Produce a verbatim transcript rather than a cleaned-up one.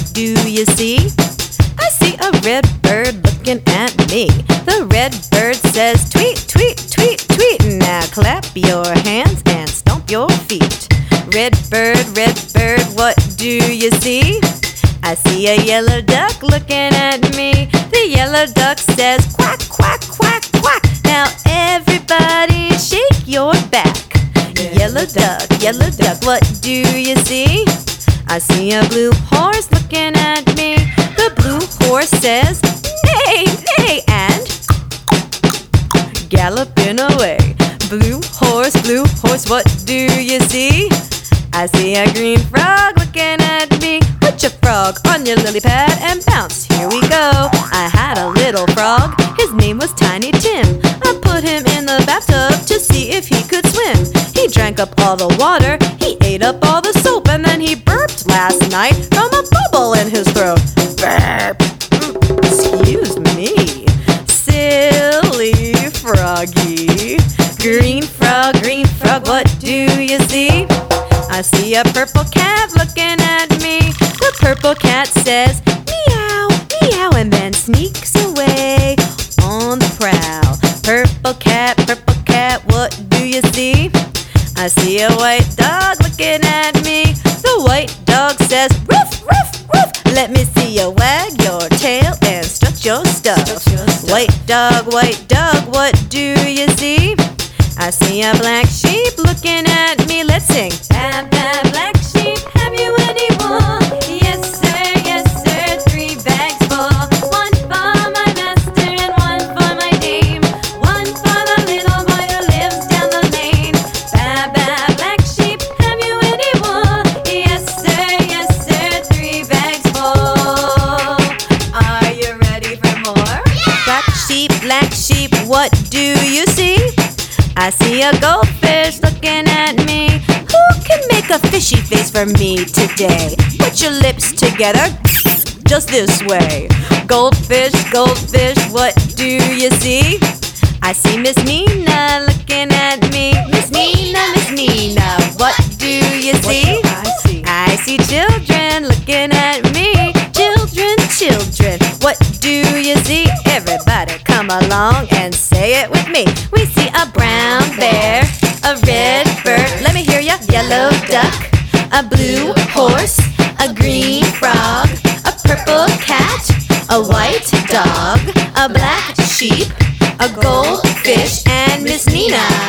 do you see? I see a red bird looking at me. The red bird says, tweet, tweet, tweet, tweet. Now clap your hands and stomp your feet. Red bird, red bird, what do you see? I see a yellow duck looking at me. The yellow duck says, quack, quack, quack, quack. Now everybody shake your back. Yellow duck, yellow duck, what do you see? I see a blue horse looking at me. The blue horse says, neigh, neigh, and galloping away. Blue horse, blue horse, what do you see? I see a green frog looking at me. Put your frog on your lily pad and bounce. Here we go. I had a little frog. His name was Tiny Tim. I put him in the bathtub to see if he could swim. He drank up all the water. He ate up all the soap. And then he burped last night from a bubble in his throat. Burp. Excuse me. Silly froggy. Green frog, green frog, what do you see? I see a purple cat looking at me. The purple cat says, meow, meow, and then sneaks away on the prowl. Purple cat, purple cat, what do you see? I see a white dog looking at me. The white dog says, roof, roof, roof. Let me see you wag your tail and strut your stuff. White dog, white dog, what do you see? I see a black sheep looking at me. Let's sing. Bad, bad black sheep, have you any wool? Yes, sir, yes, sir, three bags full. One for my master and one for my dame. One for the little boy who lives down the lane. Bad, bad black sheep, have you any wool? Yes, sir, yes, sir, three bags full. Are you ready for more? Yeah! Black sheep, black sheep, what do you see? I see a goldfish looking at me. Who can make a fishy face for me today? Put your lips together, just this way. Goldfish, goldfish, what do you see? I see Miss Nina looking at me. Miss Nina, Miss Nina, what do you see? I see, I see children looking at me. Children, children, what do you see? Everybody come along and say it with me. We see a brown bear, a red bird, let me hear ya. Yellow duck, a blue horse, a green frog, a purple cat, a white dog, a black sheep, a goldfish, and Miss Nina.